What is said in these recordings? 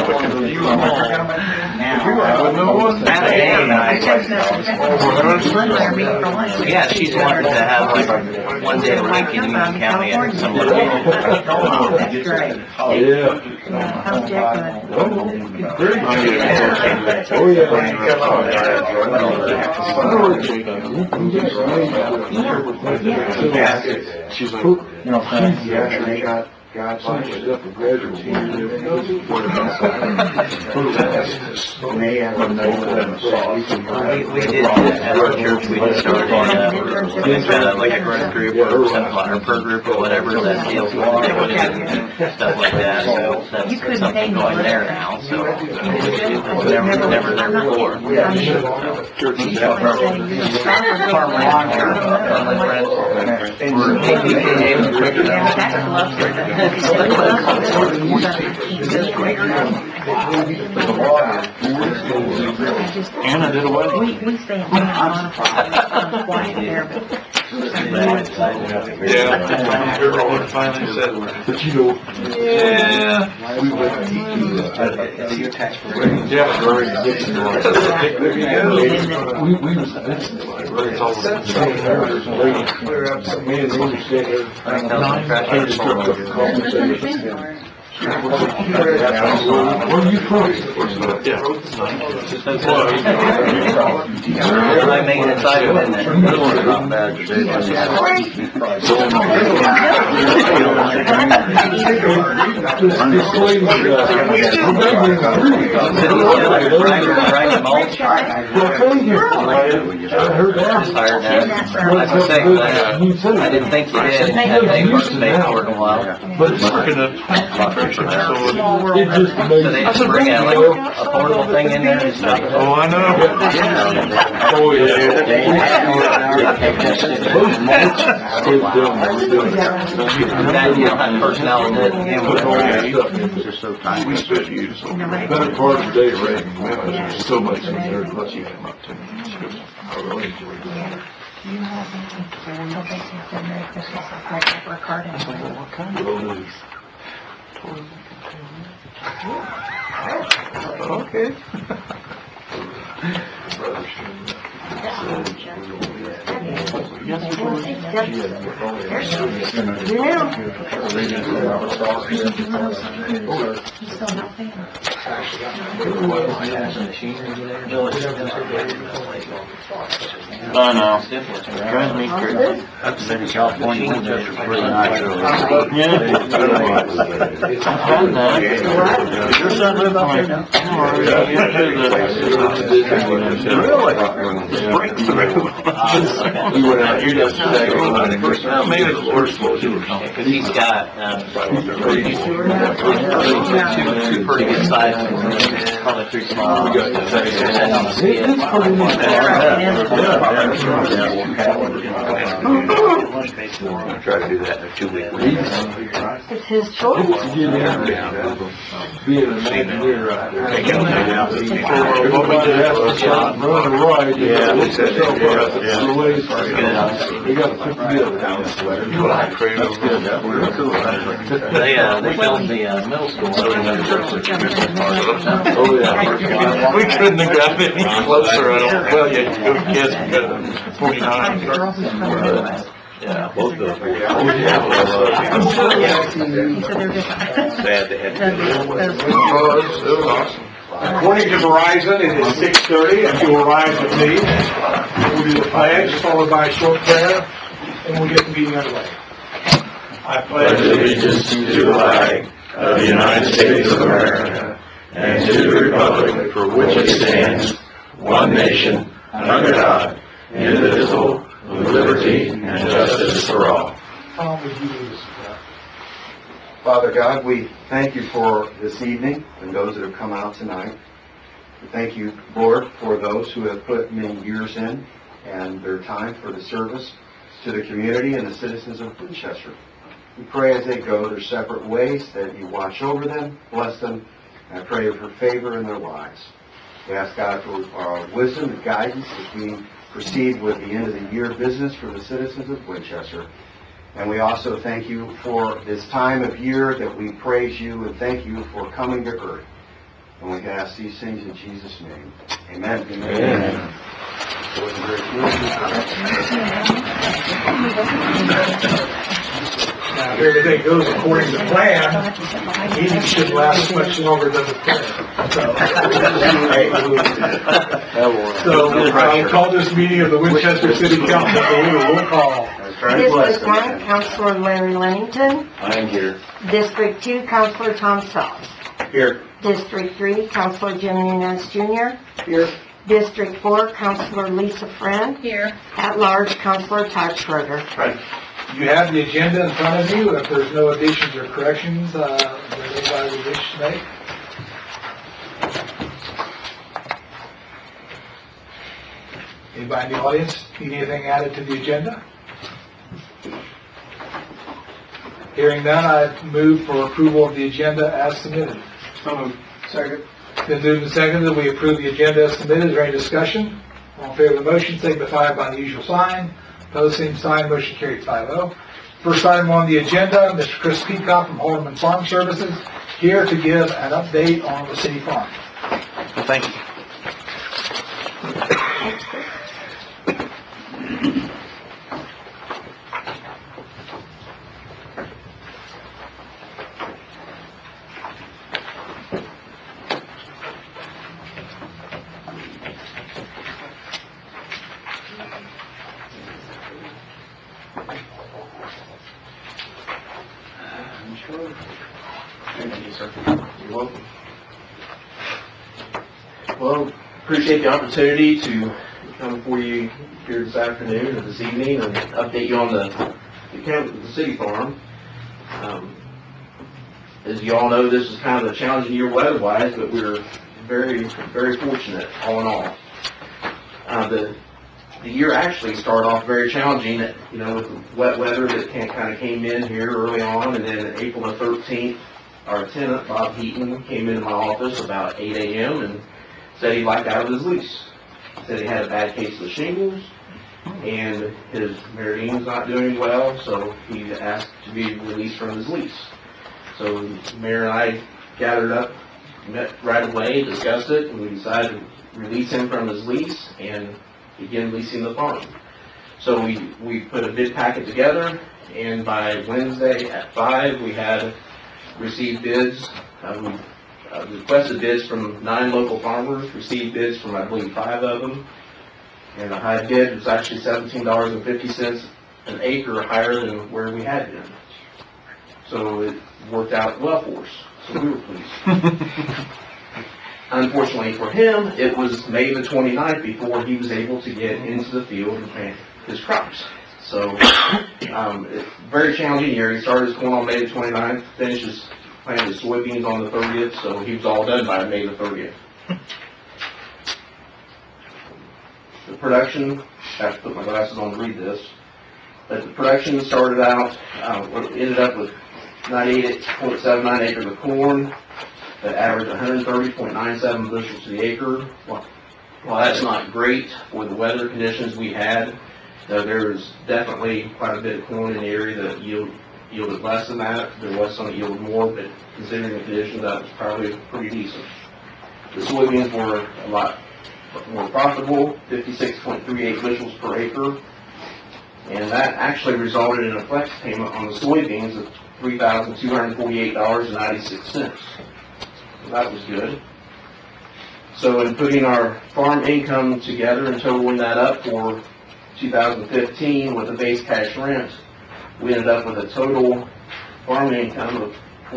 Yeah, she's wanted to have like one day a week in Union County at some location. That's great. Yeah. How's Jack doing? Oh, yeah. She's like, God's Up for graduate. may have a We did at our church. We just started like a growth group or something like, or per group or whatever that deals with stuff like that. So that's something going there now. So it's never there before. Anna did a wedding. We stay in quiet there, but Yeah, everyone finally said, but you know, yeah, we went teaching. Yeah, very good. We was missing it. It's all the same. Where are you from? I make it exciting, isn't it? Not bad today. I didn't think you did. I think first made for a while. But it's working up. So they just bring out like a portable thing in there and stuff. Oh, I know. Yeah. Oh, yeah. That you don't have personnel to do it again with. We spent you so better part of the day rating. There's so much in there. Plus you came up to me. I really enjoyed that. you have Merry Christmas. I'll write up a card and What kind of those? Okay. I know. Drives me crazy. I've been in California. Winchester's pretty nice. Yeah. I've done that. Your son lives out there now? Really? You went out here yesterday. Well, maybe it's worse. Because he's got two pretty good sizes. Probably three small. Try to do that in a 2-week. It's his choice. Being an engineer out there. What we did have to run a ride. Yeah, they said they did. We got to put together. They filmed the middle school. Oh, yeah. We couldn't have got any closer. I don't, well, yeah, you go kids, we got 49. Yeah. Both of them. Oh, yeah. Sad they had to do It was awesome. According to Verizon, it is 6:30. If you will rise with me, we'll do the pledge, followed by a short prayer, and we'll get the meeting underway. I pledge allegiance to the flag of the United States of America and to the republic for which it stands, one nation, under God, indivisible, with liberty and justice for all. Tom, would you lead us in prayer? Father God, we thank you for this evening and those that have come out tonight. We thank you, Lord, for those who have put many years in and their time for the service to the community and the citizens of Winchester. We pray as they go their separate ways that you watch over them, bless them, and I pray for favor in their lives. We ask God for wisdom and guidance as we proceed with the end of the year business for the citizens of Winchester. And we also thank you for this time of year that we praise you and thank you for coming to earth And we ask these things in Jesus' name. Amen. Amen. Now, if everything goes according to plan, the meeting should last much longer than the plan. So I'll call this meeting of the Winchester City Council to order. Roll call. District 1, Councilor Larry Lennington. I am here. District 2, Councilor Tom Sells. Here. District 3, Councilor Jim Nunez Jr. Here. District 4, Councilor Lisa Friend. Here. At large, Councilor Todd Schroeder. You have the agenda in front of you. If there's no additions or corrections that anybody would wish to make. Anybody in the audience need anything added to the agenda? Hearing none, I move for approval of the agenda as submitted. Second. Been moved and seconded that we approve the agenda as submitted. Is there any discussion? All in favor of the motion, signify by the usual sign. Opposed, same sign. Motion carried 5-0. First item on the agenda, Mr. Chris Peacock from Haldeman Farm Services, here to give an update on the city farm. Well, thank you. Thank you, sir. You're welcome. Well, appreciate the opportunity to come before you here this afternoon or this evening and update you on the city farm. As you all know, this is kind of a challenging year weather-wise, but we're very, very fortunate all in all. The year actually started off very challenging, with the wet weather that kind of came in here early on, and then April the 13th, our tenant, Bob Heaton, came into my office about 8 a.m. and said he'd like out of his lease. He said he had a bad case of shingles, and his Meridian's not doing well, so he asked to be released from his lease. So the mayor and I gathered up, met right away, discussed it, and we decided to release him from his lease and begin leasing the farm. So we put a bid packet together, and by Wednesday at 5, we had received bids. We requested bids from 9 local farmers, received bids from, I believe, 5 of them, and the high bid was actually $17.50 an acre higher than where we had been. So it worked out well for us, so we were pleased. Unfortunately for him, it was May the 29th before he was able to get into the field and plant his crops. So, very challenging year. He started his corn on May the 29th, finished his planted his soybeans on the 30th, so he was all done by May the 30th. The production, I have to put my glasses on to read this, but the production started out, ended up with 98.79 acres of corn that averaged 130.97 bushels to the acre. Well, that's not great for the weather conditions we had. There was definitely quite a bit of corn in the area that yielded less than that. There was some that yielded more, but considering the conditions, that was probably pretty decent. The soybeans were a lot more profitable, 56.38 bushels per acre, and that actually resulted in a flex payment on the soybeans of $3,248.96. So that was good. So in putting our farm income together and totaling that up for 2015 with the base cash rent, we ended up with a total farm income of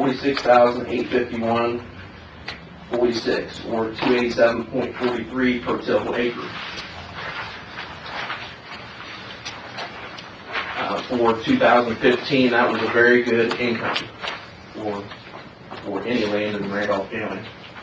$46,851.46, or $287.43 per tillable acre. For 2015, that was a very good income for any land in the Randolph County.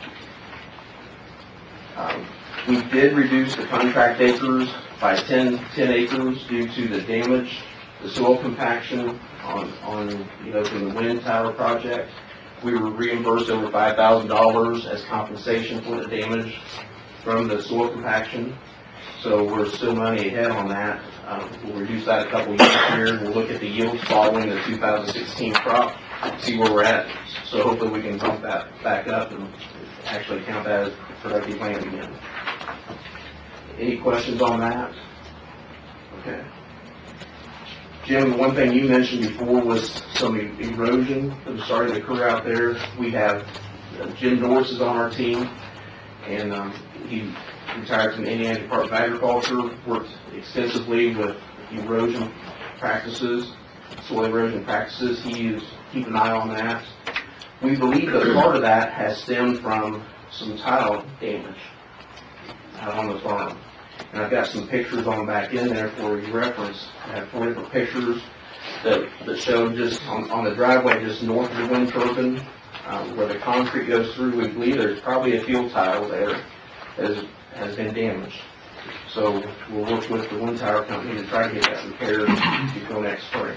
We did reduce the contract acres by 10 acres due to the damage, the soil compaction on from the wind tower project. We were reimbursed over $5,000 as compensation for the damage from the soil compaction. So we're still money ahead on that. We'll reduce that a couple years here. We'll look at the yields following the 2016 crop, see where we're at. So hopefully we can bump that back up and actually count that as productive land again. Any questions on that? Okay. Jim, the one thing you mentioned before was some erosion that was starting to occur out there. We have Jim Norris is on our team, and he retired from the Indiana Department of Agriculture, worked extensively with erosion practices, soil erosion practices. He is keeping an eye on that. We believe that part of that has stemmed from some tile damage out on the farm. And I've got some pictures on the back end there for your reference. I have 4 different pictures that show just on the driveway just north of the wind turbine, where the concrete goes through. We believe there's probably a field tile there that has been damaged. So we'll work with the wind tower company to try to get that repaired before next spring.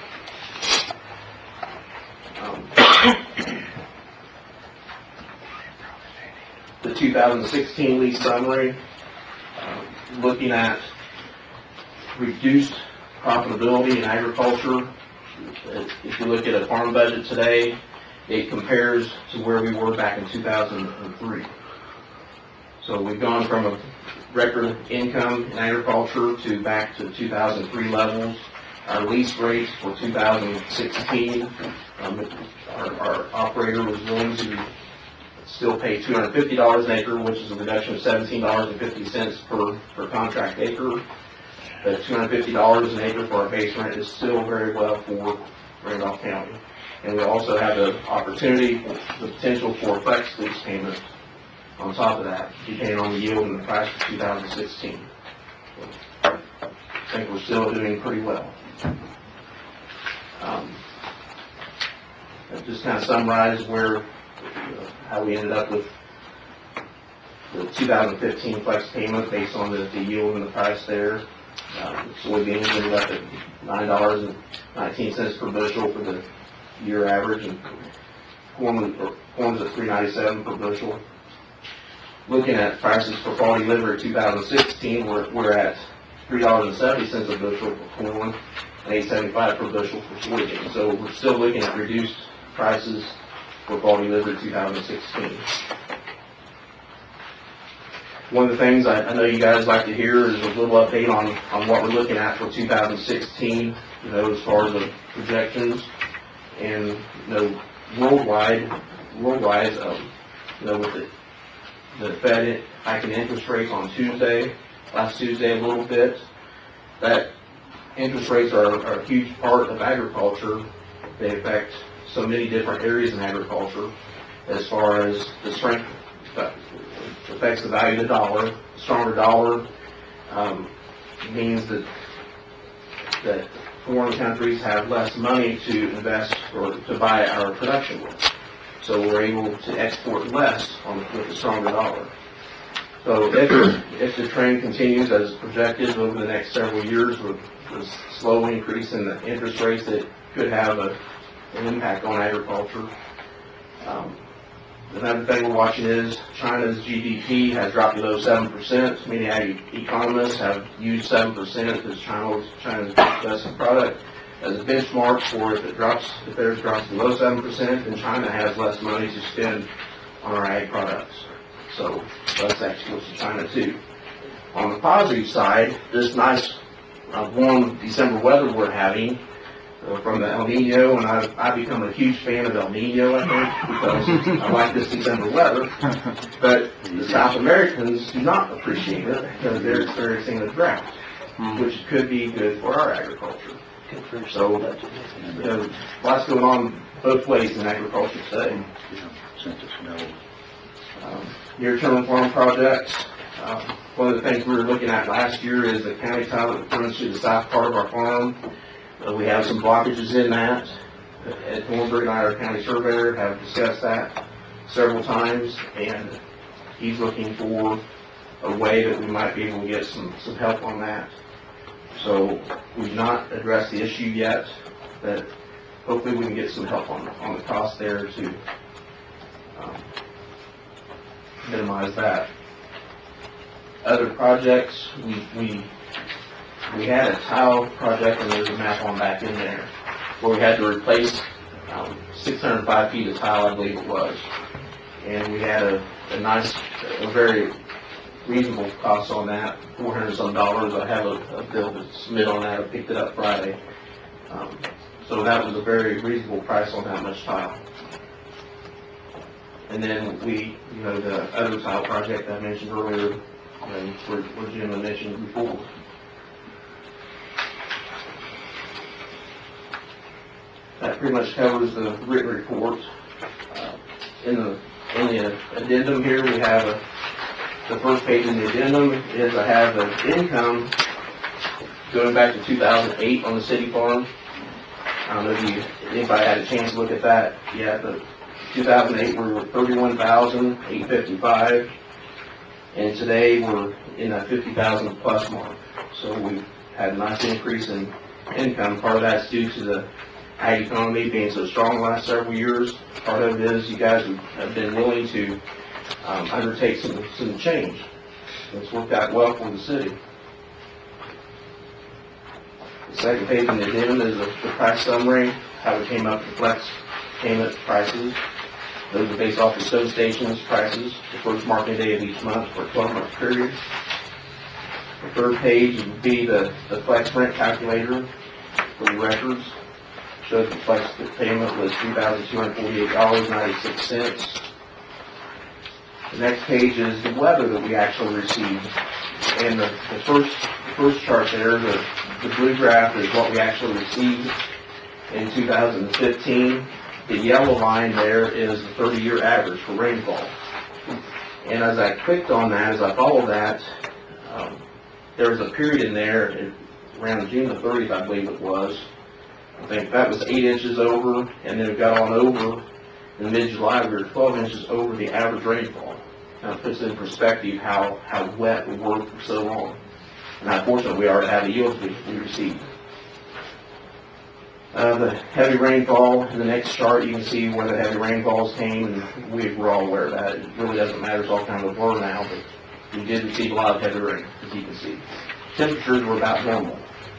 The 2016 lease summary, looking at reduced profitability in agriculture. If you look at a farm budget today, it compares to where we were back in 2003. So we've gone from a record income in agriculture to back to 2003 levels. Our lease rates for 2016, our operator was willing to still pay $250 an acre, which is a reduction of $17.50 per contract acre. But $250 an acre for our base rent is still very well for Randolph County. And we also have the opportunity, the potential for a flex lease payment on top of that, depending on the yield and the price for 2016. I think we're still doing pretty well. That just kind of summarizes how we ended up with the 2015 flex payment based on the yield and the price there. Soybeans ended up at $9.19 per bushel for the year average, and corn is at $3.97 per bushel. Looking at prices for quality liver in 2016, we're at $3.70 a bushel for corn and $8.75 per bushel for soybeans. So we're still looking at reduced prices for quality liver in 2016. One of the things I know you guys like to hear is a little update on what we're looking at for 2016, as far as the projections. And, worldwide, with the Fed hiking interest rates on last Tuesday a little bit, that interest rates are a huge part of agriculture. They affect so many different areas in agriculture as far as the strength affects the value of the dollar. A stronger dollar means that foreign countries have less money to invest or to buy our production with. So we're able to export less with a stronger dollar. So if the trend continues as projected over the next several years with slow increase in the interest rates, that could have an impact on agriculture. Another thing we're watching is China's GDP has dropped below 7%. Many economists have used 7% as China's best product as a benchmark for if theirs drops below 7%, then China has less money to spend on our ag products. So that's actually goes to China too. On the positive side, this nice warm December weather we're having from the El Nino, and I've become a huge fan of El Nino, I think, because I like this December weather. But the South Americans do not appreciate it because they're experiencing a drought, which could be good for our agriculture. So, lots going on both ways in agriculture today. Near-term farm projects. One of the things we were looking at last year is the county tile that runs through the south part of our farm. We have some blockages in that. Ed Thornburg and I, our county surveyor, have discussed that several times, and he's looking for a way that we might be able to get some help on that. So we've not addressed the issue yet, but hopefully we can get some help on the cost there to minimize that. Other projects, we had a tile project, and there's a map on back in there, where we had to replace 605 feet of tile, I believe it was. and we had a very reasonable cost on that, $400 some. I have a bill to submit on that. I picked it up Friday. So that was a very reasonable price on that much tile. And then the other tile project I mentioned earlier, where Jim had mentioned before. That pretty much covers the written report. In the addendum here, we have the first page in the addendum is I have the income going back to 2008 on the city farm. I don't know if anybody had a chance to look at that yet, but 2008 we were $31,855, and today we're in that 50,000 plus mark. So we've had a nice increase in income. Part of that's due to the ag economy being so strong the last several years. Part of it is you guys have been willing to undertake some change. It's worked out well for the city. The second page in the addendum is the price summary, how we came up with flex payment prices. Those are based off the stove stations prices, the first market day of each month for a 12-month period. The third page would be the flex rent calculator for the records. Shows the flex payment was $3,248.96. The next page is the weather that we actually received. And the first chart there, the blue graph is what we actually received in 2015. The yellow line there is the 30-year average for rainfall. And as I clicked on that, as I followed that, there was a period in there around June the 30th, I believe it was. I think that was 8 inches over, and then it got on over in mid-July, we were 12 inches over the average rainfall. Now it puts in perspective how wet we were for so long. And unfortunately, we already had the yields we received. The heavy rainfall, in the next chart, you can see where the heavy rainfalls came, and we're all aware of that. It really doesn't matter, it's all kind of a blur now, but we did receive a lot of heavy rain, as you can see. Temperatures were about normal.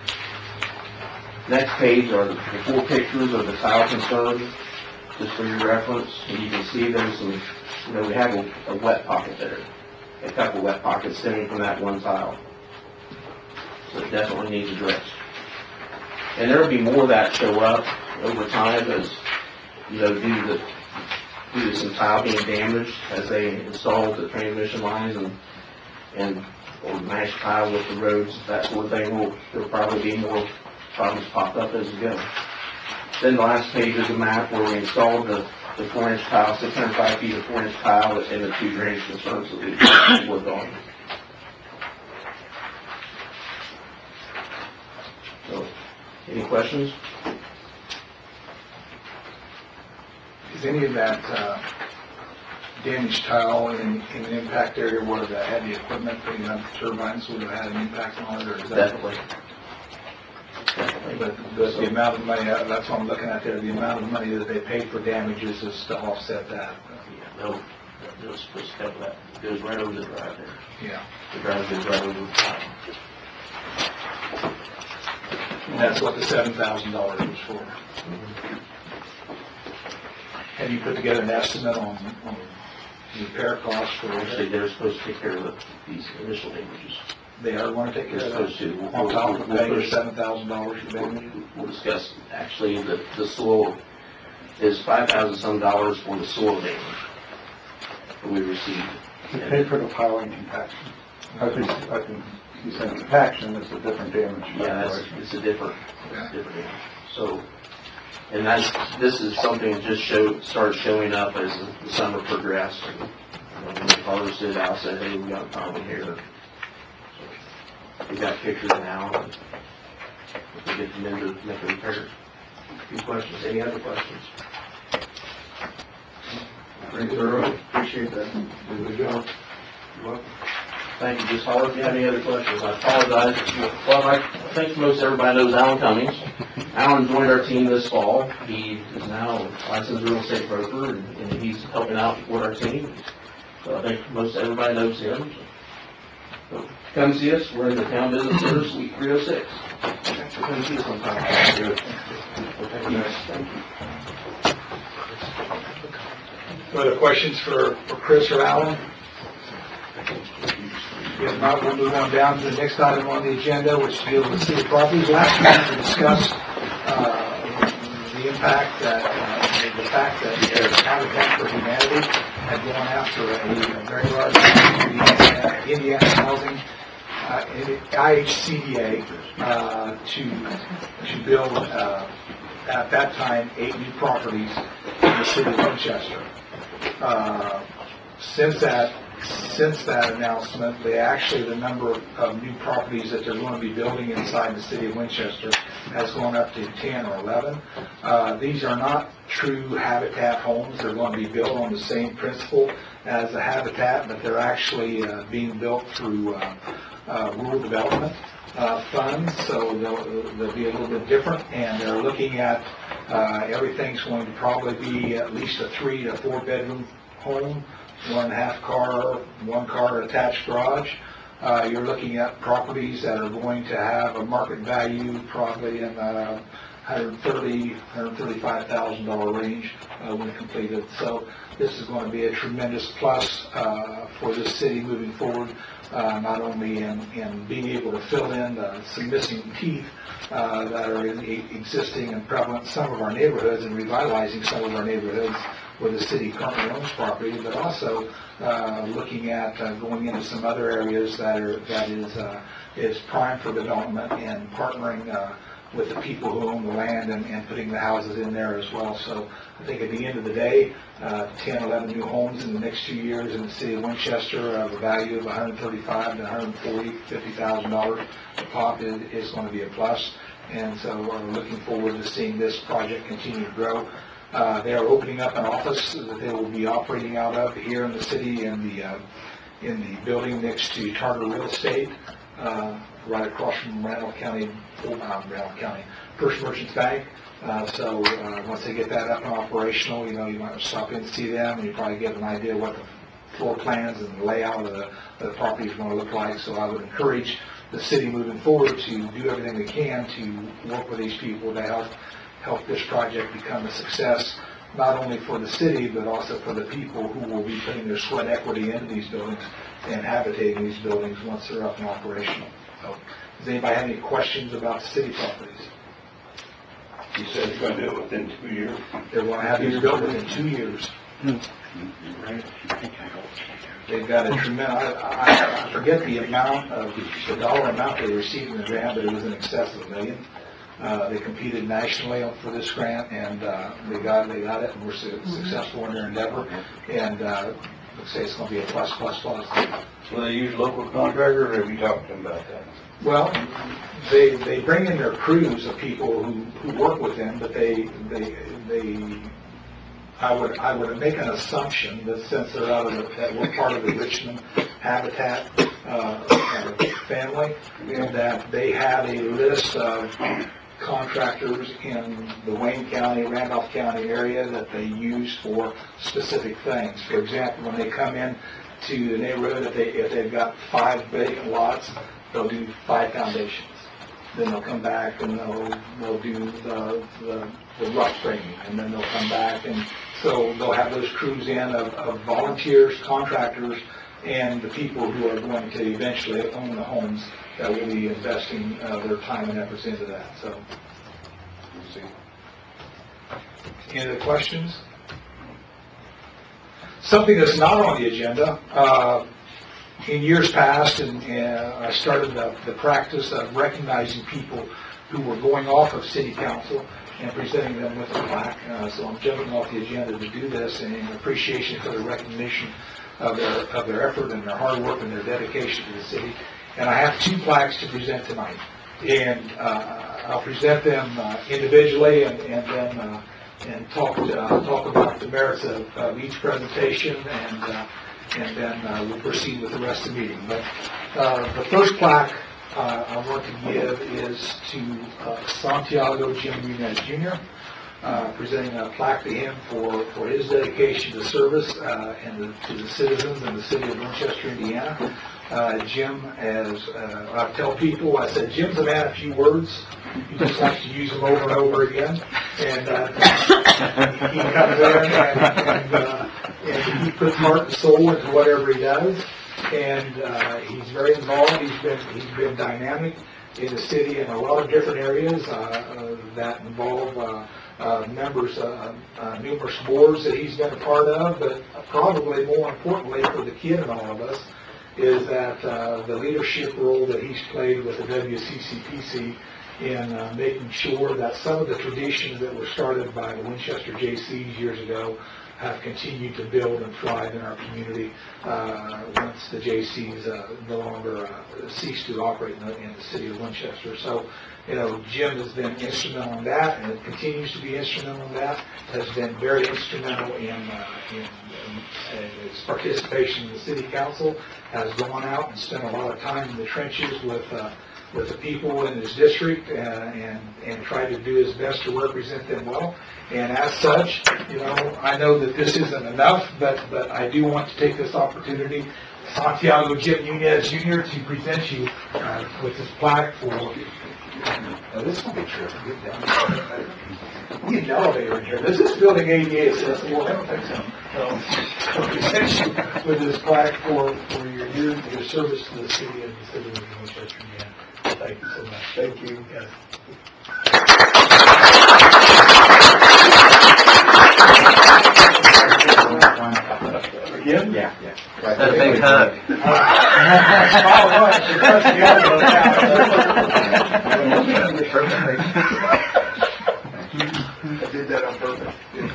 Next page are the 4 pictures of the tile concern, just for your reference. And you can see there's some, we have a wet pocket there, a couple wet pockets stemming from that one tile. So it definitely needs addressed. And there will be more of that show up over time as, due to some tile being damaged as they install the transmission lines or mash tile with the roads, that sort of thing. There'll probably be more problems pop up as we go. Then the last page is a map where we installed the 4-inch tile, 605 feet of 4-inch tile and the 2 drainage concerns that we worked on. So, any questions? Is any of that damaged tile in an impact area where the heavy equipment putting up turbines would have had an impact on it, or is that? Definitely. But the amount of money, that's what I'm looking at there, the amount of money that they paid for damages is to offset that. They'll supposed to cover that. It goes right over the drive there. Yeah. The drive goes right over the tile. And that's what the $7,000 was for. Have you put together an estimate on repair costs for Actually, they're supposed to take care of these initial damages. They are going to take care of They're that? supposed to. On top of paying $7,000 for damage? We'll discuss, actually, the soil is $5,000 some for the soil damage that we received. You pay for the piling compaction. I think you said compaction is a different damage. Yeah, it's a different damage. So, and this is something that just started showing up as the summer progressed. When they harvested, Al said, hey, we got a problem here. So, we got pictures now, and we'll get them in to make the repairs. A few questions. Any other questions? Pretty thorough. Appreciate that. Good job. You're welcome. Thank you. Just holler if you have any other questions. I apologize. Well, I think most everybody knows Alan Cummings. Alan joined our team this fall. He is now a licensed real estate broker, and he's helping out with our team. So I think most everybody knows him. So come see us. We're in the town business center, Suite 306. Come see us sometime. Thank you. Other questions for Chris or Alan? If not, we'll move on down to the next item on the agenda, which deals with city properties. Last time we discussed the impact the fact that Habitat for Humanity had gone after a very large Indiana housing IHCDA to build at that time 8 new properties in the city of Winchester. Since that announcement, the number of new properties that they're going to be building inside the city of Winchester has gone up to 10 or 11. These are not true Habitat homes. They're going to be built on the same principle as the Habitat, but they're actually being built through rural development funds, so they'll be a little bit different, and they're looking at everything's going to probably be at least a 3 to 4 bedroom home, 1.5 car, 1 car attached garage. You're looking at properties that are going to have a market value probably in $135,000 range when completed. So this is going to be a tremendous plus for this city moving forward, not only in being able to fill in some missing teeth that are in the existing and prevalent in some of our neighborhoods and revitalizing some of our neighborhoods where the city currently owns property, but also looking at going into some other areas that is prime for development and partnering with the people who own the land and putting the houses in there as well. So I think at the end of the day, 10, 11 new homes in the next 2 years in the city of Winchester of a value of $135,000 to $150,000 a pop is going to be a plus. And so we're looking forward to seeing this project continue to grow. They are opening up an office that they will be operating out of here in the city in the building next to Charter Real Estate, right across from First Merchants Bank. So once they get that up and operational, you might stop in and see them, and you probably get an idea what the floor plans and the layout of the property is going to look like. So I would encourage the city moving forward to do everything they can to work with these people to help this project become a success, not only for the city, but also for the people who will be putting their sweat equity into these buildings and habitating these buildings once they're up and operational. So, does anybody have any questions about city properties? You said you're going to do it within 2 years? They're going to have these built within 2 years. They've got a tremendous, I forget the dollar amount they received in the grant, but it was in excess of $1 million. They competed nationally for this grant, and they got it, and were successful in their endeavor. And let's say it's going to be a plus. Will they use local contractors, or have you talked to them about that? Well, they bring in their crews of people who work with them, but I would make an assumption that since they're that we're part of the Richmond Habitat family, that they have a list of contractors in the Wayne County, Randolph County area that they use for specific things. For example, when they come in to the neighborhood, if they've got 5 vacant lots, they'll do 5 foundations. Then they'll come back and they'll do the rock framing, and then they'll come back, and so they'll have those crews in of volunteers, contractors, and the people who are going to eventually own the homes that will be investing their time and efforts into that. So, we'll see. Any other questions? Something that's not on the agenda. In years past, and I started the practice of recognizing people who were going off of city council and presenting them with a plaque. So I'm jumping off the agenda to do this in appreciation for the recognition of their effort and their hard work and their dedication to the city. And I have 2 plaques to present tonight. And I'll present them individually and then talk about the merits of each presentation, and then we'll proceed with the rest of the meeting. But the first plaque I want to give is to Santiago Jim Nunez Jr., presenting a plaque to him for his dedication to service and to the citizens in the city of Winchester, Indiana. Jim, as I tell people, I said, Jim's a man of few words. He just likes to use them over and over again. And he comes in and he puts heart and soul into whatever he does, and he's very involved. He's been dynamic in the city in a lot of different areas that involve members, numerous boards that he's been a part of, but probably more importantly for the kid and all of us is that the leadership role that he's played with the WCCPC in making sure that some of the traditions that were started by the Winchester JCs years ago have continued to build and thrive in our community once the JCs no longer cease to operate in the city of Winchester. So, Jim has been instrumental in that, and continues to be instrumental in that. Has been very instrumental in his participation in the city council. Has gone out and spent a lot of time in the trenches with the people in his district and tried to do his best to represent them well. And as such, I know that this isn't enough, but I do want to take this opportunity, Santiago Jim Nunez Jr., to present you with this plaque for. This is going to be tricky. Get down. We need an elevator in here. This is building ADA accessible. I don't think so. I'll present you with this plaque for your service to the city and the city of Winchester. Thank you so much. Thank you. Yes. Again? Yeah. That's a big hug. I did that on purpose.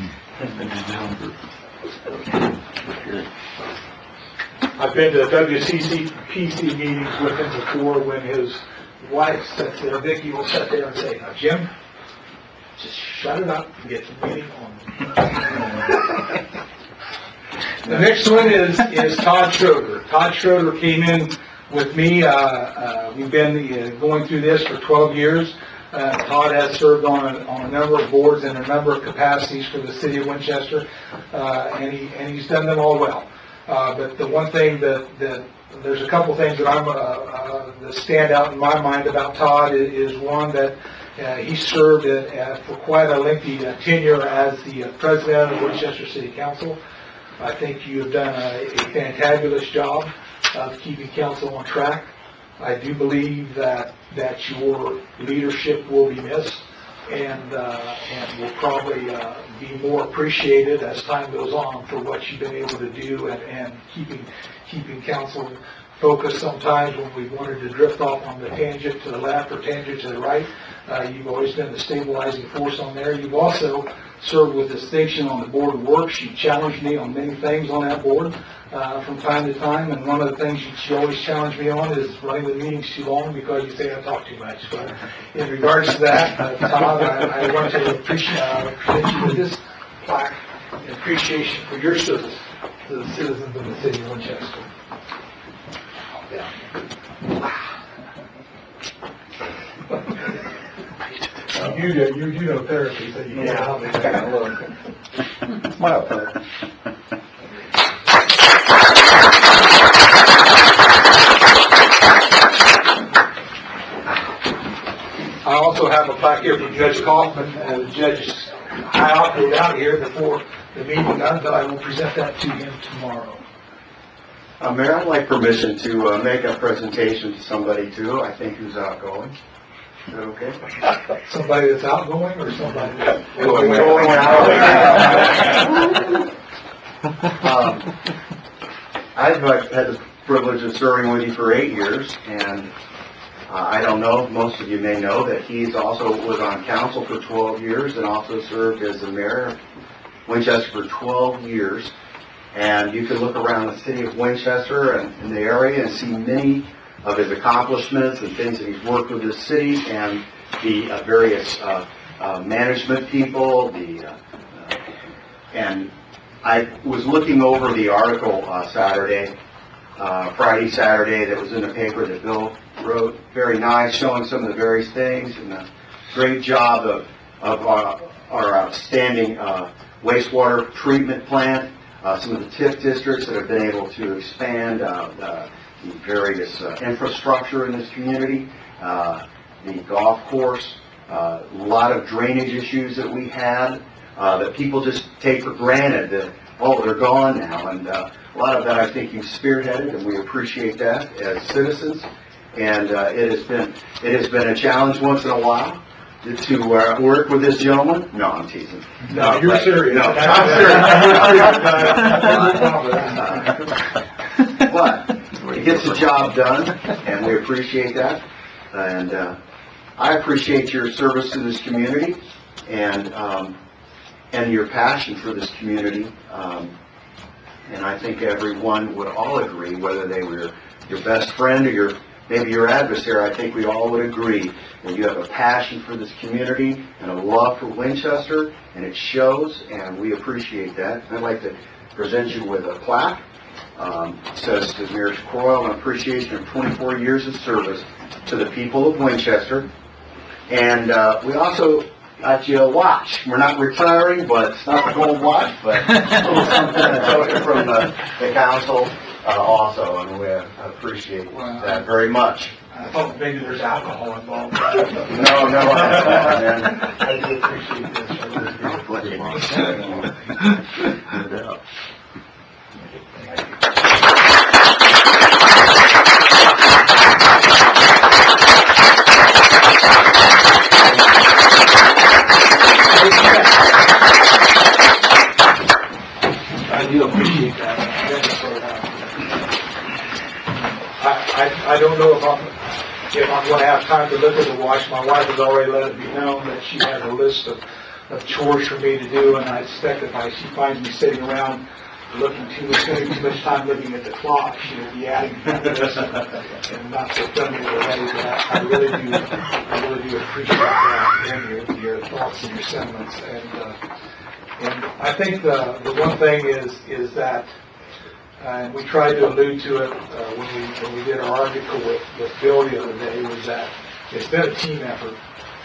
I've been to WCCPC meetings with him before when his wife sits there, Vicki will sit there and say, "Now, Jim, just shut it up and get the meeting on." The next one is Todd Schroeder. Todd Schroeder came in with me. We've been going through this for 12 years. Todd has served on a number of boards in a number of capacities for the city of Winchester, and he's done them all well. But the one thing that there's a couple things that stand out in my mind about Todd is one that he served for quite a lengthy tenure as the president of Winchester City Council. I think you have done a fantabulous job of keeping council on track. I do believe that your leadership will be missed and will probably be more appreciated as time goes on for what you've been able to do and keeping council focused sometimes when we've wanted to drift off on the tangent to the left or tangent to the right. You've always been the stabilizing force on there. You've also served with distinction on the Board of Works. You challenged me on many things on that board from time to time, and one of the things you always challenge me on is running the meetings too long because you say I talk too much. But in regards to that, Todd, I want to present you with this plaque in appreciation for your service to the citizens of the city of Winchester. You know therapy, so you can't help me take a look. Smile, Claire. I also have a plaque here from Judge Kaufman, and Judge Hyatt out here before the meeting done, but I will present that to him tomorrow. Mayor, I'd like permission to make a presentation to somebody too, I think, who's outgoing. Is that okay? Somebody that's outgoing or somebody that's Going out. I've had the privilege of serving with you for 8 years, and I don't know, most of you may know that he's also was on council for 12 years and also served as the mayor of Winchester for 12 years. And you can look around the city of Winchester and in the area and see many of his accomplishments and things that he's worked with the city and the various management people. And I was looking over the article Friday, Saturday, that was in the paper that Bill wrote. Very nice, showing some of the various things and a great job of our outstanding wastewater treatment plant. Some of the TIF districts that have been able to expand the various infrastructure in this community, the golf course, a lot of drainage issues that we had that people just take for granted. they're gone now, and a lot of that I think you've spearheaded, and we appreciate that as citizens. And it has been a challenge once in a while to work with this gentleman. No, I'm teasing. No, you're serious. No, I'm serious. But he gets the job done, and we appreciate that. And I appreciate your service to this community and your passion for this community. And I think everyone would all agree, whether they were your best friend or maybe your adversary, I think we all would agree that you have a passion for this community and a love for Winchester, and it shows, and we appreciate that. I'd like to present you with a plaque. It says to Mayor Croyle, an appreciation of 24 years of service to the people of Winchester. And we also got you a watch. We're not retiring, but it's not the gold watch, but a little something from the council also, and we appreciate that very much. I thought maybe there's alcohol involved. No alcohol, man. I do appreciate this. No doubt. I do appreciate that. I don't know if I'm going to have time to look at the watch. My wife has already let it be known that she has a list of chores for me to do, and I expect if she finds me sitting around spending too much time looking at the clock, she'll be adding to the list and not so friendly with it. But I really do appreciate that and your thoughts and your sentiments. And I think the one thing is that, and we tried to allude to it when we did our article with Bill the other day, was that it's been a team effort.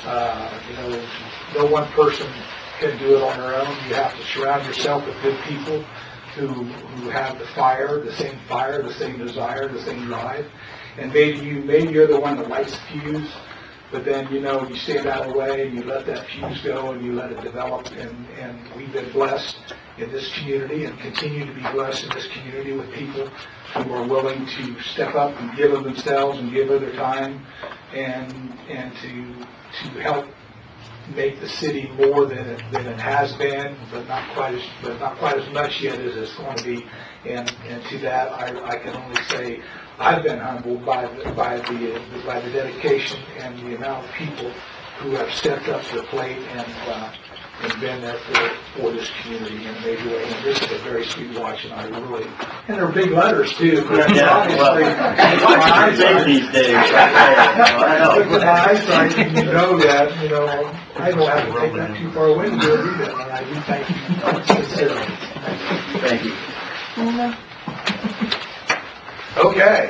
No one person can do it on their own. You have to surround yourself with good people who have the same desire, the same drive. And maybe you're the one that lights the fuse, but then, you stand out of the way and you let that fuse go and you let it develop. And we've been blessed in this community and continue to be blessed in this community with people who are willing to step up and give of themselves and give of their time and to help make the city more than it has been, but not quite as much yet as it's going to be. And to that, I can only say I've been humbled by the dedication and the amount of people who have stepped up to the plate and been there for this community in a major way. And this is a very sweet watch, and and they're big letters too. These days. With my eyesight, you know that, I don't have to take that too far away to do that, and I do thank you sincerely. Thank you. Okay.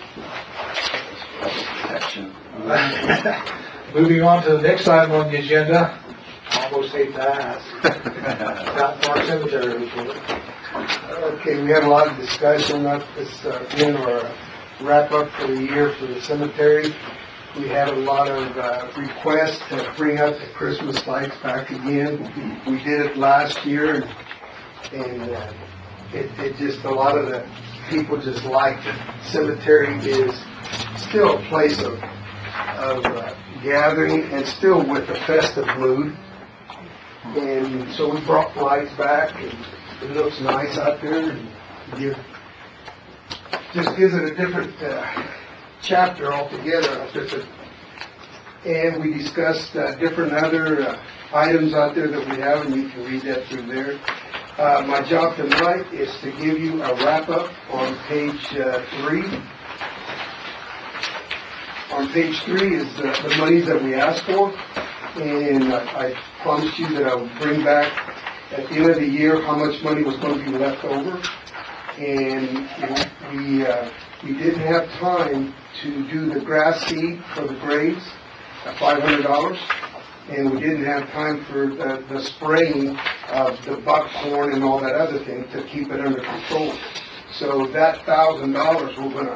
Moving on to the next item on the agenda. I almost hate to ask. About Park Cemetery report. Okay, we had a lot of discussion of this, again, our wrap up for the year for the cemetery. We had a lot of requests to bring up the Christmas lights back again. We did it last year, and it just, a lot of the people just liked it. Cemetery is still a place of gathering and still with a festive mood. And so we brought lights back, and it looks nice out there, and just gives it a different chapter altogether out there. And we discussed different other items out there that we have, and you can read that through there. My job tonight is to give you a wrap-up on page 3. On page 3 is the monies that we asked for, and I promised you that I would bring back at the end of the year how much money was going to be left over. And we didn't have time to do the grass seed for the graves at $500, and we didn't have time for the spraying of the buckthorn and all that other thing to keep it under control. So that $1,000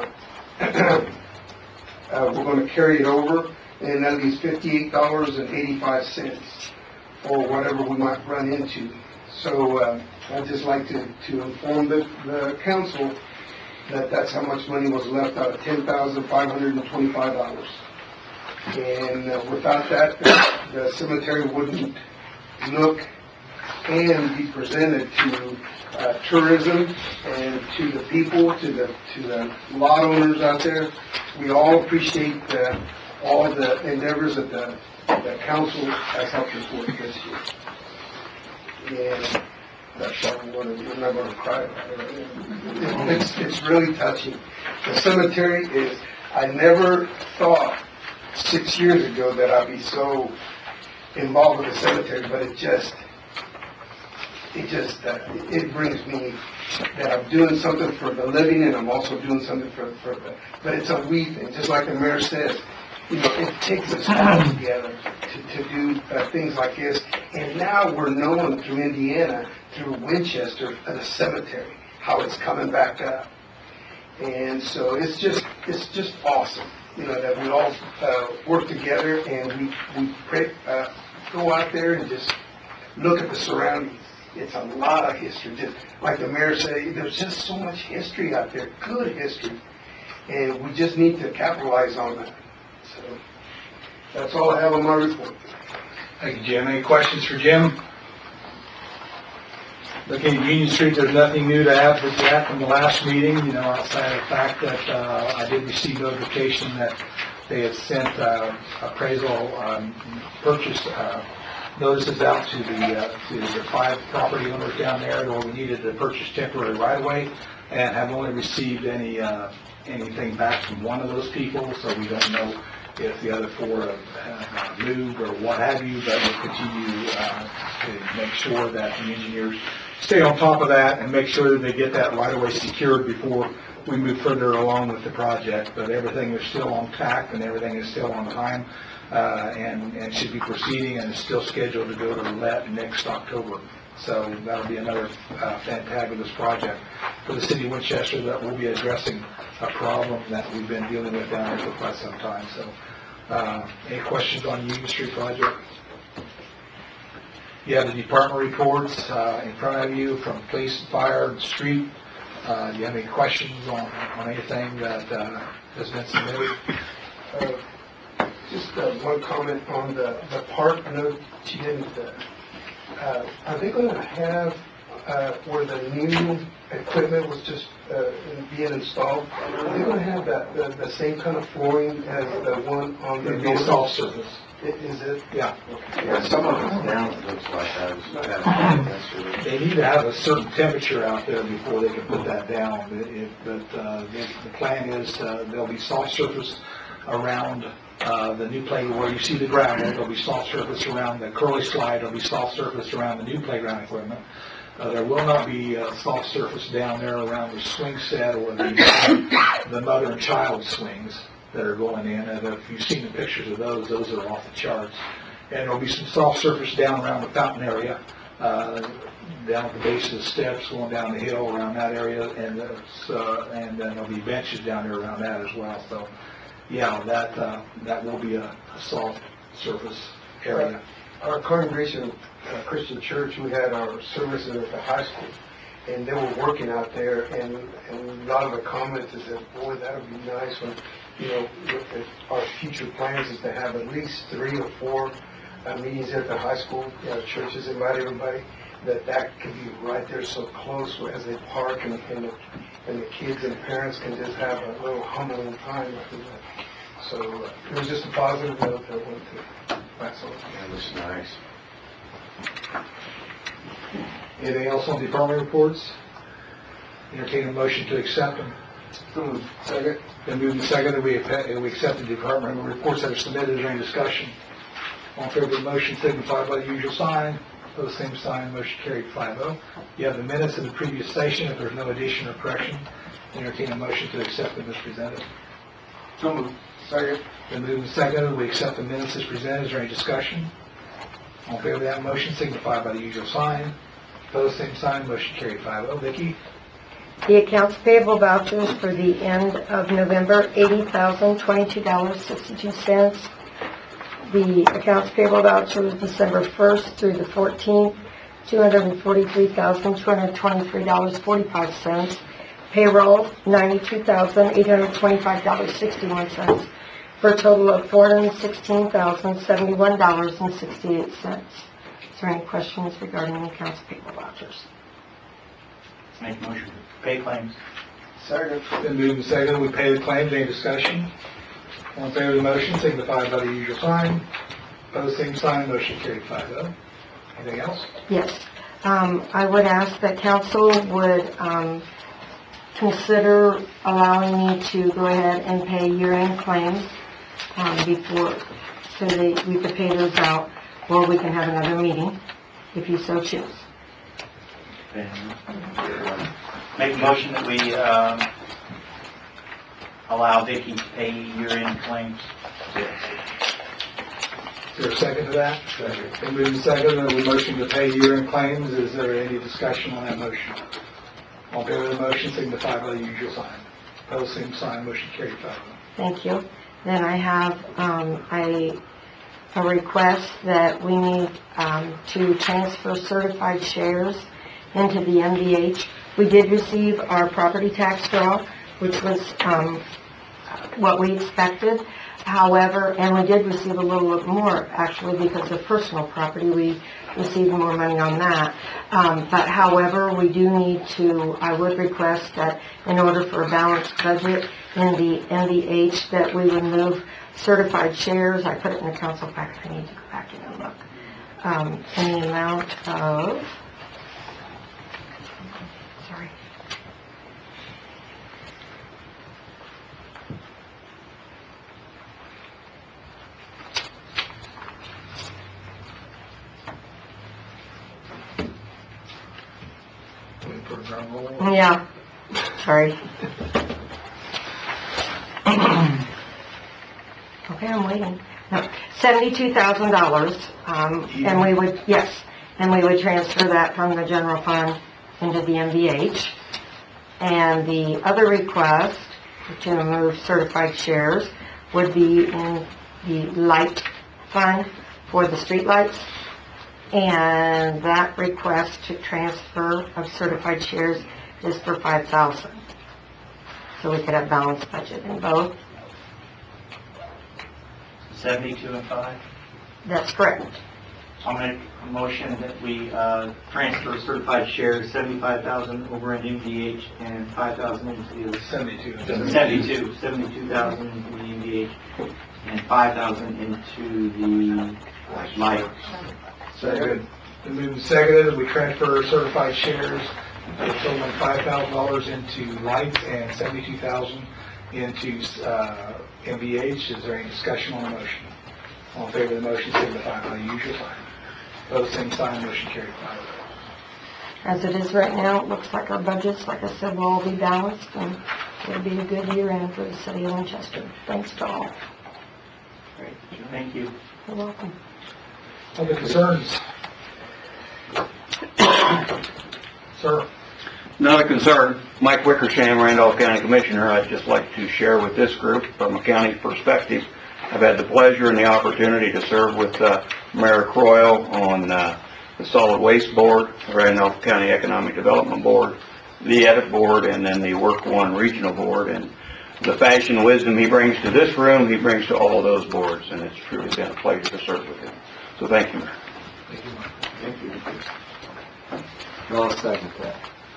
we're going to carry it over, and that leaves $58.85 or whatever we might run into. So I'd just like to inform the council that that's how much money was left out of $10,525. And without that, the cemetery wouldn't look and be presented to tourism and to the people, to the lot owners out there. We all appreciate all the endeavors that the council has helped us with this year. And that's all I'm not going to cry about it. It's really touching. The cemetery is, I never thought 6 years ago that I'd be so involved with the cemetery, but it brings me that I'm doing something for the living, and I'm also doing something but it's a we thing, just like the mayor says. It takes us all together to do things like this. And now we're known through Indiana, through Winchester, the cemetery, how it's coming back up. And so it's just awesome, that we all work together and we go out there and just look at the surroundings. It's a lot of history. Just like the mayor said, there's just so much history out there, good history. And we just need to capitalize on that. So that's all I have on my report. Thank you, Jim. Any questions for Jim? Looking at Union Street, there's nothing new to add to that from the last meeting, outside of the fact that I did receive notification that they had sent appraisal purchase notices out to the 5 property owners down there where we needed to purchase temporary right-of-way, and have only received anything back from one of those people, so we don't know if the other 4 have moved or what have you, but we'll continue to make sure that the engineers stay on top of that and make sure that they get that right-of-way secured before we move further along with the project. But everything is still on tack and everything is still on time, and should be proceeding, and is still scheduled to go to let next October. So that'll be another fantabulous project for the city of Winchester that will be addressing a problem that we've been dealing with down there for quite some time. So any questions on the Union Street project? You have the department reports in front of you from police and fire and street. Do you have any questions on anything that has been submitted? Just one comment on the park. I know she didn't. Are they going to have where the new equipment was just being installed? Are they going to have the same kind of flooring as the one on the installed surface? Is it? Yeah. Yeah, some of it's down, it looks like that. They need to have a certain temperature out there before they can put that down. But the plan is there'll be soft surface around the new playground where you see the ground. There'll be soft surface around the curly slide. There'll be soft surface around the new playground equipment. There will not be soft surface down there around the swing set or the mother and child swings that are going in. And if you've seen the pictures of those are off the charts. And there'll be some soft surface down around the fountain area, down at the base of the steps, going down the hill around that area, and then there'll be benches down there around that as well. So, yeah, that will be a soft surface area. Our congregation, Christian Church, we had our services at the high school, and they were working out there, and a lot of the comments is that, boy, that would be nice when, our future plans is to have at least 3 or 4 meetings at the high school. Churches invite everybody, that can be right there so close as they park, and the kids and parents can just have a little humbling time. So it was just a positive note that I wanted to pass on. Yeah, it was nice. Anything else on department reports? Entertain a motion to accept them. Second. Then moved and seconded, we accept the department reports that are submitted. Is there any discussion? All in favor of the motion signify by the usual sign. Opposed, same sign. Motion carried 5-0. You have the minutes of the previous session. If there's no addition or correction, entertain a motion to accept them as presented. So moved. Second. Then moved and seconded, we accept the minutes as presented. Is there any discussion? All in favor of that motion signify by the usual sign. Opposed, same sign. Motion carried 5-0. Vicki? The accounts payable vouchers for the end of November, $80,022.62. The accounts payable vouchers December 1st through the 14th, $243,223.45. Payroll, $92,825.61, for a total of $416,071.68. Is there any questions regarding the accounts payable vouchers? Make a motion to pay claims. Second. Been moved and seconded, we pay the claims. Any discussion? All in favor of the motion, signify by the usual sign. Opposed, same sign. Motion carried 5-0. Anything else? Yes. I would ask that council would consider allowing me to go ahead and pay year-end claims before, so we could pay those out, or we can have another meeting, if you so choose. Make a motion that we allow Vicki to pay year-end claims. Is there a second to that? Second. Been moved and seconded, we motion to pay year-end claims. Is there any discussion on that motion? All in favor of the motion, signify by the usual sign. Opposed, same sign. Motion carried 5-0. Thank you. Then I have a request that we need to transfer certified shares into the MVH. We did receive our property tax draw, which was what we expected. However, and we did receive a little bit more, actually, because of personal property. We received more money on that. But however, we do need to, I would request that in order for a balanced budget in the MVH, that we would move certified shares. I put it in the council packet. I need to go back in and look. In the amount of, sorry. Waiting for a drum roll. Yeah, sorry. Okay, I'm waiting. No, $72,000, and we would, yes, and we would transfer that from the general fund into the MVH. And the other request to move certified shares would be in the light fund for the street lights. And that request to transfer of certified shares is for $5,000. So we could have balanced budget in both. 72 and 5. That's correct. I'll make a motion that we transfer certified shares, 75,000 over in MVH and 5,000 into the 72,000 into the MVH and 5,000 into the light. Second. Been moved and seconded, we transfer certified shares for a total of $5,000 into lights and $72,000 into MVH. Is there any discussion on the motion? All in favor of the motion, signify by the usual sign. Opposed, same sign. Motion carried 5-0. As it is right now, it looks like our budgets, like I said, will all be balanced, and it'll be a good year end for the city of Winchester. Thanks to all. Great. Thank you. You're welcome. Other concerns? Sir? Not a concern. Mike Wickersham, Randolph County Commissioner. I'd just like to share with this group from a county perspective. I've had the pleasure and the opportunity to serve with Mayor Croyle on the Solid Waste Board, the Randolph County Economic Development Board, the Edit Board, and then the Work One Regional Board. And the fashion and wisdom he brings to this room, he brings to all of those boards, and it's truly been a pleasure to serve with him. So thank you, Mayor. Thank you, Mike. Thank you. I'll second that.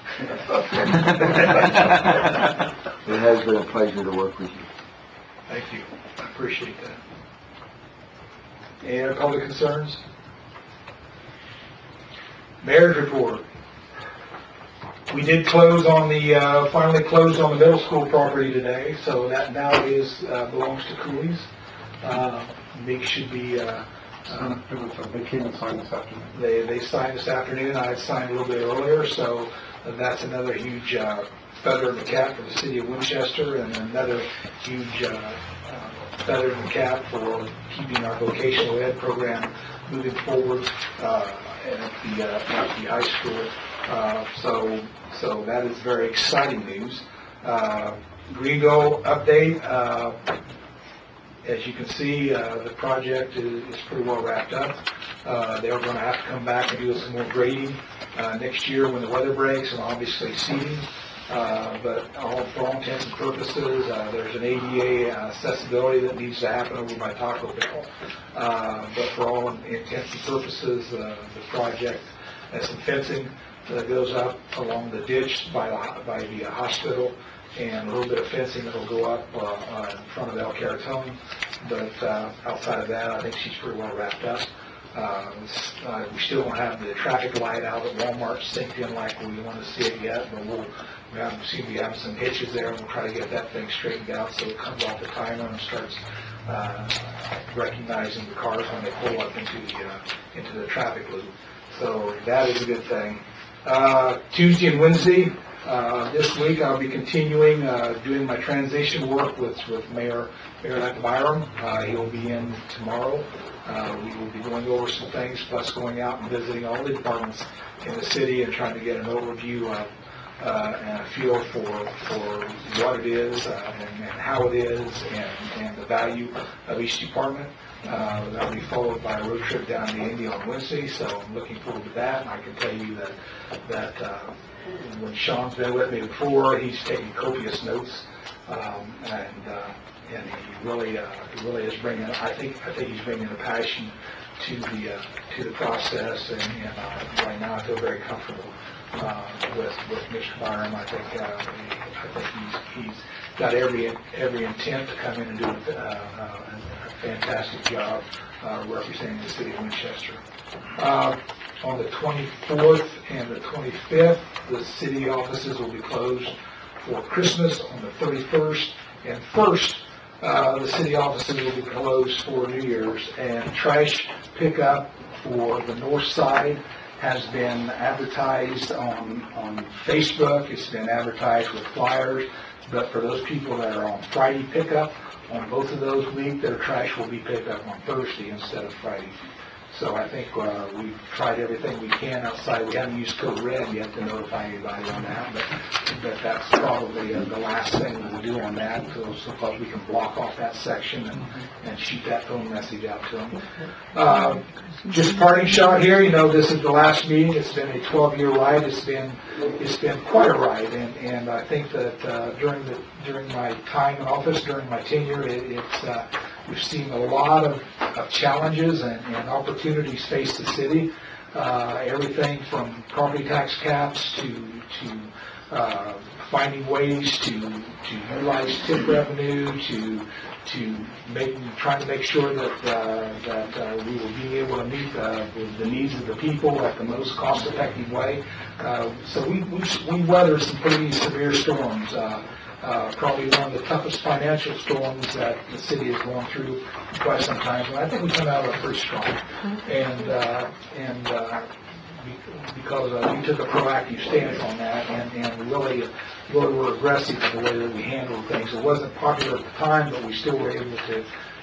It has been a pleasure to work with you. Thank you. I appreciate that. Any other public concerns? Mayor's report. We did close on the, finally closed on the middle school property today, so that now belongs to Cooley's. They should be, They came and signed this afternoon. they signed this afternoon. I had signed a little bit earlier, so that's another huge feather in the cap for the city of Winchester, and another huge feather in the cap for keeping our vocational ed program moving forward at the high school. So that is very exciting news. Greenville update. As you can see, the project is pretty well wrapped up. They're going to have to come back and do some more grading next year when the weather breaks, and obviously seeding. But for all intents and purposes, there's an ADA accessibility that needs to happen over by Taco Bell. But for all intents and purposes, the project has some fencing that goes up along the ditch by the hospital, and a little bit of fencing that will go up in front of El Caratone. But outside of that, I think she's pretty well wrapped up. We still don't have the traffic light out at Walmart synced in like we want to see it yet, but we seem to be having some hitches there, and we'll try to get that thing straightened out so it comes off the timer and starts recognizing the cars when they pull up into the traffic loop. So that is a good thing. Tuesday and Wednesday this week, I'll be continuing doing my transition work with Mayor-elect Byram. He will be in tomorrow. We will be going over some things, plus going out and visiting all the departments in the city and trying to get an overview of and a feel for what it is and how it is and the value of each department. That'll be followed by a road trip down to India on Wednesday, so I'm looking forward to that. And I can tell you that when Sean's been with me before, he's taken copious notes, and he really is bringing. I think he's bringing a passion to the process, and right now I feel very comfortable with Mr. Byram. I think he's got every intent to come in and do a fantastic job representing the city of Winchester. On the 24th and the 25th, the city offices will be closed for Christmas. On the 31st and 1st, the city offices will be closed for New Year's, and trash pickup for the north side has been advertised on Facebook. It's been advertised with flyers, but for those people that are on Friday pickup, on both of those weeks, their trash will be picked up on Thursday instead of Friday. So I think we've tried everything we can outside. We haven't used Code Red yet to notify anybody on that, but that's probably the last thing we'll do on that, so we can block off that section and shoot that phone message out to them. Just parting shot here, this is the last meeting. It's been a 12-year ride. It's been quite a ride, and I think that during my time in office, during my tenure, we've seen a lot of challenges and opportunities face the city. Everything from property tax caps to finding ways to utilize tip revenue to trying to make sure that we will be able to meet the needs of the people at the most cost-effective way. So we weathered some pretty severe storms. Probably one of the toughest financial storms that the city has gone through in quite some time. And I think we come out of it pretty strong. Because we took a proactive stance on that and really were aggressive in the way that we handled things. It wasn't popular at the time, but we still were able to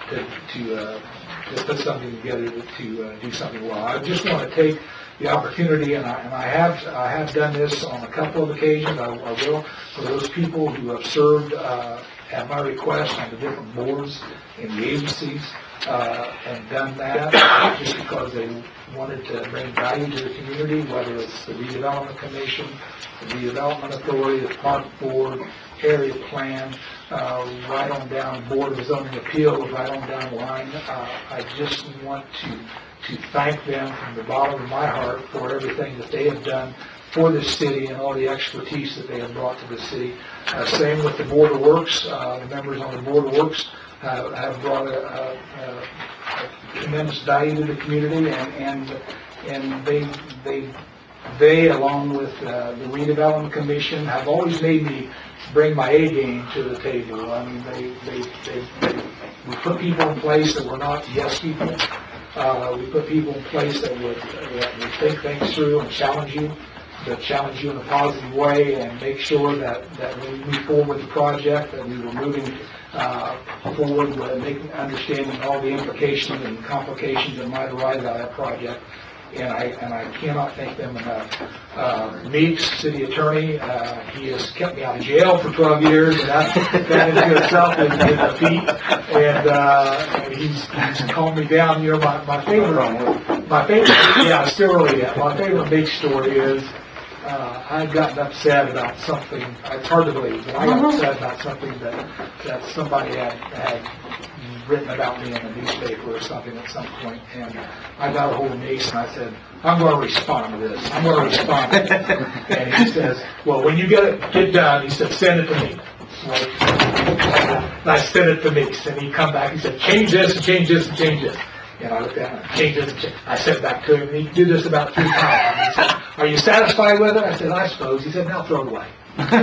put something together to do something well. I just want to take the opportunity, and I have done this on a couple of occasions. I will, for those people who have served at my request on the different boards in the agencies and done that just because they wanted to bring value to the community, whether it's the redevelopment commission, the redevelopment authority, the park board, area plan, right on down board of zoning appeals, right on down the line. I just want to thank them from the bottom of my heart for everything that they have done for this city and all the expertise that they have brought to the city. Same with the Board of Works. The members on the Board of Works have brought a tremendous value to the community, and they along with the redevelopment commission have always made me bring my A game to the table. I mean, we put people in place that were not yes people. We put people in place that would think things through and challenge you in a positive way, and make sure that when we move forward with the project, that we were moving forward with understanding all the implications and complications that might arise out of that project. and I cannot thank them enough. Meeks, city attorney, he has kept me out of jail for 12 years, and that in itself is a feat, and he's calmed me down. You know, my favorite, yeah, still really, my favorite Meeks story is, I'd gotten upset about something, it's hard to believe, but I got upset about something that somebody had written about me in a newspaper or something at some point, and I got a hold of Mace and I said, I'm going to respond to this. I'm going to respond to this. And he says, well, when you get done, he said, send it to me. And I sent it to Mace, and he come back, he said, change this and change this and change this. And I looked at him, change this and change. I sent it back to him, and he did this about 3 times. And he said, are you satisfied with it? I said, I suppose. He said, now throw it away. Okay.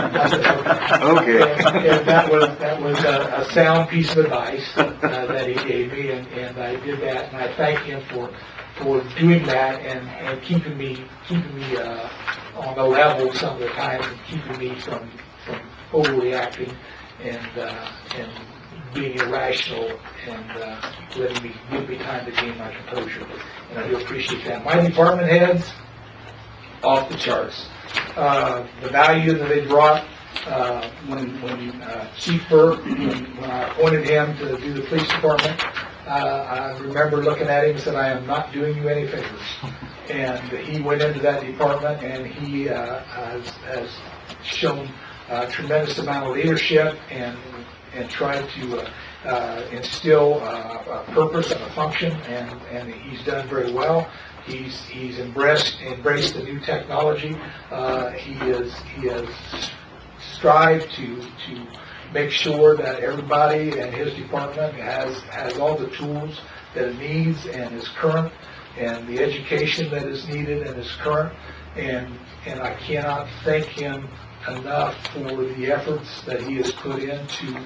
And that was a sound piece of advice that he gave me, and I did that, and I thank him for doing that and keeping me on the level some of the times, and keeping me from overreacting and being irrational, and give me time to gain my composure. And I do appreciate that. My department heads, off the charts. The value that they brought when Chief Burke, when I appointed him to do the police department, I remember looking at him and said, I am not doing you any favors. And he went into that department, and he has shown a tremendous amount of leadership and tried to instill a purpose and a function, and he's done very well. He's embraced the new technology. He has strived to make sure that everybody in his department has all the tools that it needs and is current, and the education that is needed and is current. And I cannot thank him enough for the efforts that he has put into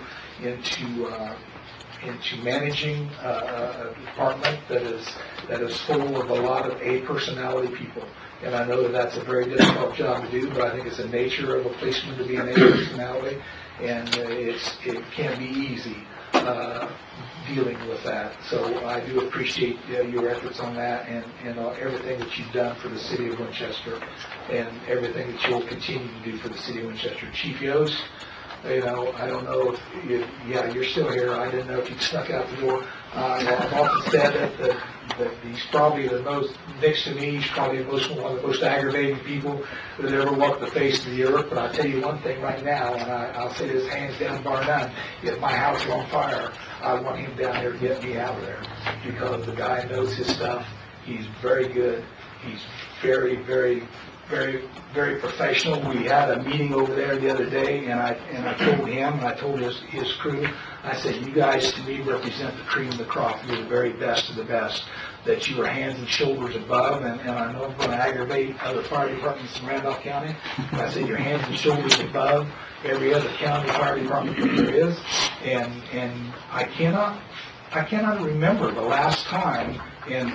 managing a department that is full of a lot of A personality people. And I know that that's a very difficult job to do, but I think it's the nature of a policeman to be an A personality, and it can't be easy dealing with that. So I do appreciate your efforts on that, and everything that you've done for the city of Winchester, and everything that you'll continue to do for the city of Winchester. Chief Yost, you know, I don't know if you're still here. I didn't know if you snuck out the door. I've often said that he's probably the most, next to me, he's probably one of the most aggravating people that ever walked the face of the earth. But I'll tell you one thing right now, and I'll say this hands down, bar none. If my house is on fire, I want him down there to get me out of there, because the guy knows his stuff. He's very good. He's very, very, very, very professional. We had a meeting over there the other day, and I told him, and I told his crew, I said, you guys to me represent the cream of the crop. You're the very best of the best. That you are hands and shoulders above, and I know I'm going to aggravate other fire departments in Randolph County. I said you're hands and shoulders above every other county fire department that there is, and I cannot remember the last time, and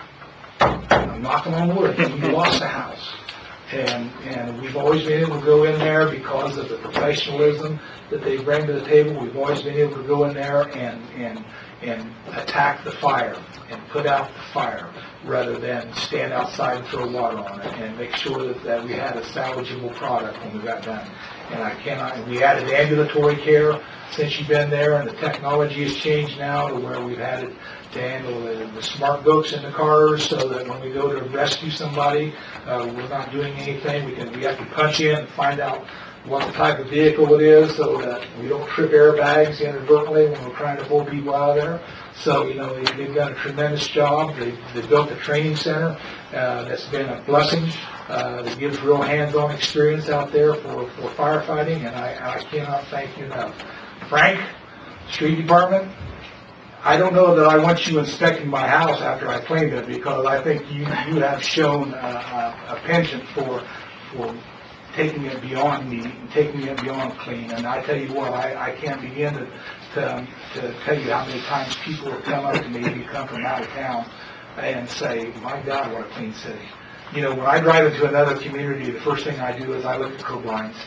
I'm knocking on wood, we lost a house. And we've always been able to go in there because of the professionalism that they bring to the table. We've always been able to go in there and attack the fire and put out the fire rather than stand outside and throw water on it, and make sure that we had a salvageable product when we got done. And we added ambulatory care since you've been there, and the technology has changed now to where we've had it to handle the smart goats in the cars, so that when we go to rescue somebody, we're not doing anything. We have to punch in and find out what type of vehicle it is, so that we don't trip airbags inadvertently when we're trying to pull people out of there. So, you know, they've done a tremendous job. They've built a training center that's been a blessing. That gives real hands-on experience out there for firefighting, and I cannot thank you enough. Frank, street department, I don't know that I want you inspecting my house after I cleaned it, because I think you have shown a penchant for taking it beyond neat and taking it beyond clean. And I tell you what, I can't begin to tell you how many times people have come up to me who come from out of town and say, my God, what a clean city. You know, when I drive into another community, the first thing I do is I look at curb lines.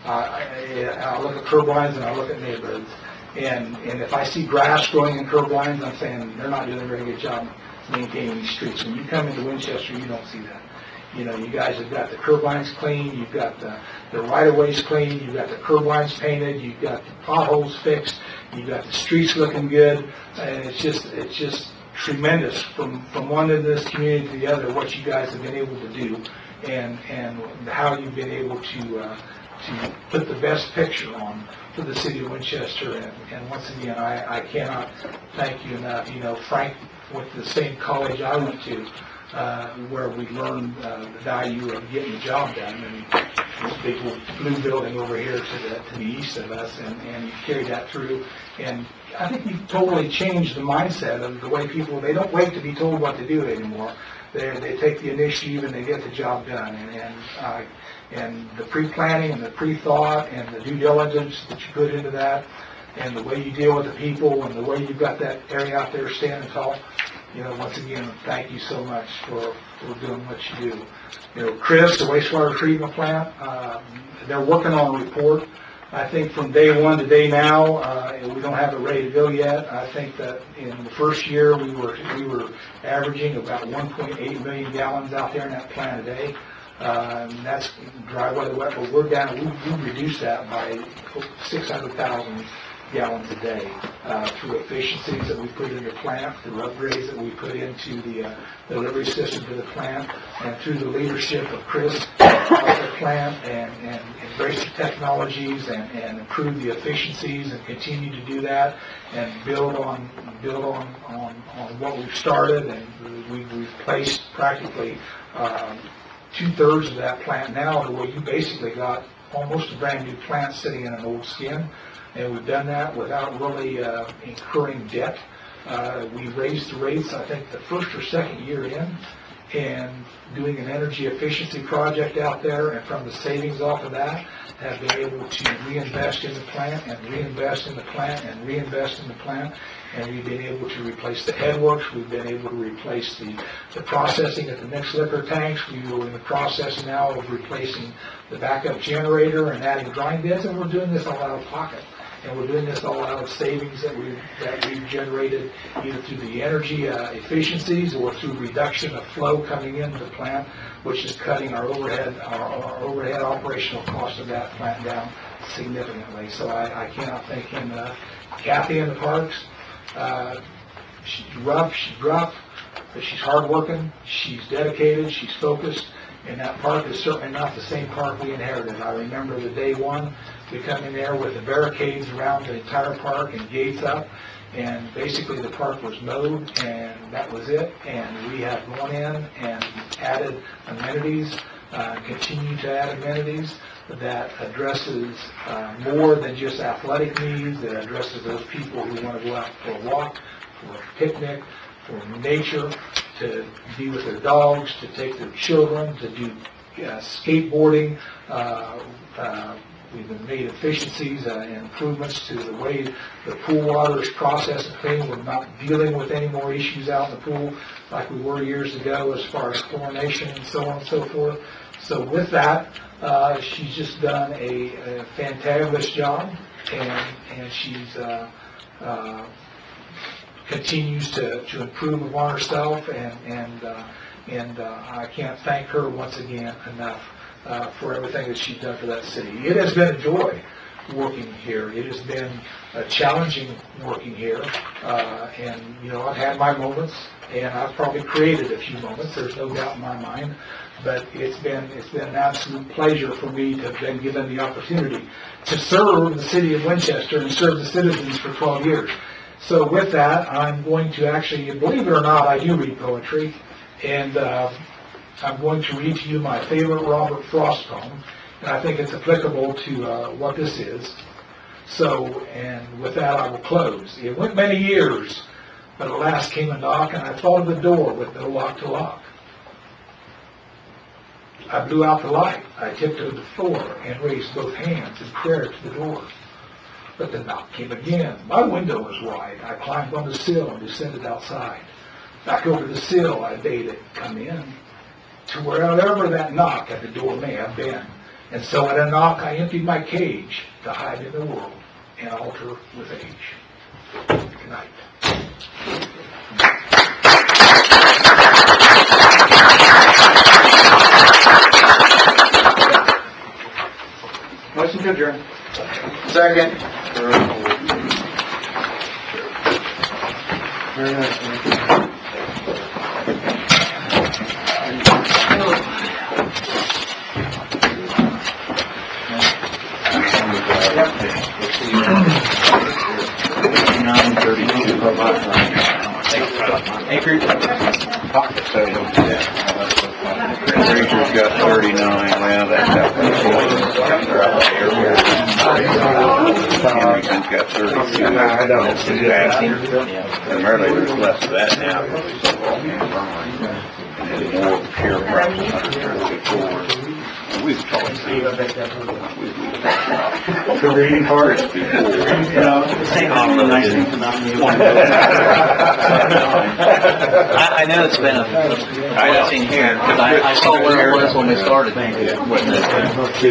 I look at curb lines and I look at neighborhoods. And if I see grass growing in curb lines, I'm saying they're not doing a very good job maintaining these streets. When you come into Winchester, you don't see that. You know, you guys have got the curb lines clean, you've got the right-of-ways clean, you've got the curb lines painted, you've got the potholes fixed, you've got the streets looking good, and it's just tremendous from one end of this community to the other, what you guys have been able to do, and how you've been able to put the best picture on for the city of Winchester. And once again, I cannot thank you enough. You know, Frank went to the same college I went to, where we learned the value of getting the job done. And this big blue building over here to the east of us, and you carried that through. And I think you've totally changed the mindset of the way people, they don't wait to be told what to do anymore. They take the initiative and they get the job done. And the pre-planning and the pre-thought and the due diligence that you put into that, and the way you deal with the people and the way you've got that area out there standing tall, you know, once again, thank you so much for doing what you do. You know, Chris, the wastewater treatment plant, they're working on a report. I think from day one to day now, we don't have it ready to go yet. I think that in the first year we were averaging about 1.8 million gallons out there in that plant a day. That's dry weather wet, but we're down. We've reduced that by 600,000 gallons a day through efficiencies that we put in the plant, through upgrades that we put into the delivery system to the plant, and through the leadership of Chris at the plant, and embrace the technologies and improve the efficiencies and continue to do that and build on what we've started. And we've placed practically 2/3 of that plant now, to where you basically got almost a brand new plant sitting in an old skin. And we've done that without really incurring debt. We raised the rates, I think, the first or second year in, and doing an energy efficiency project out there, and from the savings off of that, have been able to reinvest in the plant and reinvest in the plant and reinvest in the plant. And we've been able to replace the headworks. We've been able to replace the processing at the mixed liquor tanks. We were in the process now of replacing the backup generator and adding drying beds, and we're doing this all out of pocket. And we're doing this all out of savings that we've generated either through the energy efficiencies or through reduction of flow coming into the plant, which is cutting our overhead operational cost of that plant down significantly. So I cannot thank him enough. Kathy in the parks, she's rough, but she's hardworking, she's dedicated, she's focused. And that park is certainly not the same park we inherited. I remember the day one, we come in there with the barricades around the entire park and gates up, and basically the park was mowed, and that was it. And we have gone in and added amenities, continue to add amenities that addresses more than just athletic needs, that addresses those people who want to go out for a walk, for a picnic, for nature, to be with their dogs, to take their children, to do skateboarding. We've made efficiencies and improvements to the way the pool water is processed and cleaned. We're not dealing with any more issues out in the pool like we were years ago as far as chlorination and so on and so forth. So with that, she's just done a fantabulous job, and she's continues to improve upon herself, and I can't thank her once again enough for everything that she's done for that city. It has been a joy working here. It has been challenging working here, and you know, I've had my moments, and I've probably created a few moments. There's no doubt in my mind, but it's been an absolute pleasure for me to have been given the opportunity to serve the city of Winchester and serve the citizens for 12 years. So with that, I'm going to actually, believe it or not, I do read poetry, and I'm going to read to you my favorite Robert Frost poem, and I think it's applicable to what this is. So, and with that, I will close. It went many years, but at last came a knock, and I thought of the door with no lock to lock. I blew out the light. I tiptoed the floor and raised both hands in prayer to the door. But the knock came again. My window was wide. I climbed on the sill and descended outside. Back over the sill, I bade it come in to wherever that knock at the door may have been. And so at a knock, I emptied my cage to hide in the world and alter with age. Good night. Motion to adjourn. Second. Rachel's got 39, well, that's Henderson's got 32. That's his passing. Primarily, there's less of that now. And more sharecroppers under 34. We've talked to The reading part. Say all the nice things about me. I know it's been a blessing here, because I saw where it was when we started.